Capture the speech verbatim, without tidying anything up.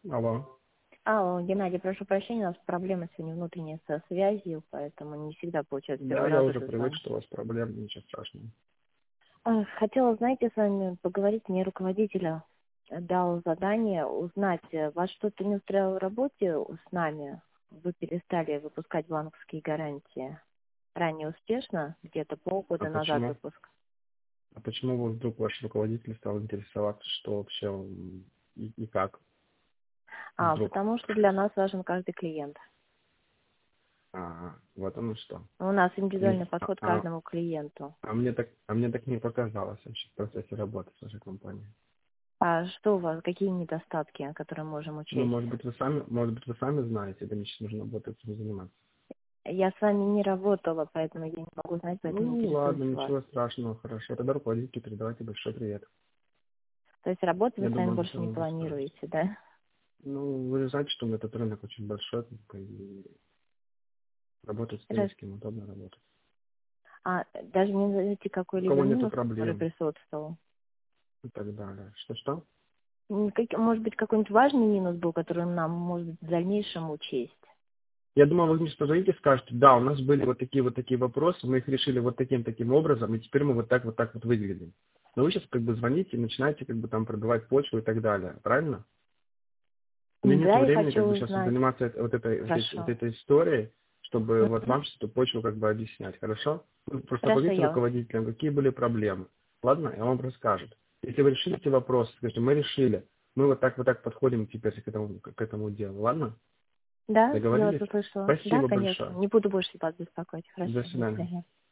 Алло. Алло, Геннадий, прошу прощения, у нас проблемы сегодня внутренние со связью, поэтому не всегда получается с Да, первого я раза уже привык, созвонить. что у вас проблем, ничего страшного. А, Хотела, знаете, с вами поговорить. Мне руководитель дал задание узнать, э, вас что-то не устраивало в работе с нами? Вы перестали выпускать банковские гарантии. Ранее успешно, где-то А полгода назад почему? выпуск. А почему вы вдруг ваш руководитель стал интересоваться, что вообще м, и, и как А, вдруг? потому что для нас важен каждый клиент. А, вот оно что. У нас Не- индивидуальный а, подход к а- каждому клиенту. а мне так, а мне так не показалось вообще в процессе работы с вашей компанией. А что у вас, какие недостатки, которые можем Ну, учесть? может быть, вы сами, может быть, вы сами знаете, да мне сейчас нужно будет этим заниматься. Я с вами не работала, поэтому я не могу знать, поэтому Ну, ладно, интересуюсь у вас. ничего страшного, хорошо. Тогда руководителю передавайте большой привет. То есть работу вы Я с вами думаю, он больше все не равно расскажет. планируете, да? Ну, вы же знаете, что этот рынок очень большой, как бы, и работать с теми, Раз- с кем удобно работать. А даже не знаете У какой-либо кого нету минус, который проблем присутствовал? и так далее. Что-что? М, как- Может быть, какой-нибудь важный минус был, который нам, может быть, в дальнейшем учесть? Я думаю, вы мне позвоните и скажете, да, у нас были вот такие вот такие вопросы, мы их решили вот таким-таким образом, и теперь мы вот так вот так вот выглядим. Но вы сейчас как бы звоните и начинаете как бы там пробивать почву и так далее, правильно? У меня нет Да, я времени хочу как бы сейчас узнать. заниматься эт- вот этой, вот этой, вот Хорошо. этой историей, чтобы вот Мгм. вам эту почву как бы объяснять, хорошо? Вы просто Хорошо, поговорите с я. руководителем, какие были проблемы. Ладно? И он вам расскажет. Если вы решили эти вопросы, скажите, мы решили, мы вот так вот так подходим теперь к этому, к этому делу, ладно? Да, я вас Договорились? услышала. Да, Спасибо конечно. большое. Не буду больше вас беспокоить. До Хорошо, до свидания. свидания.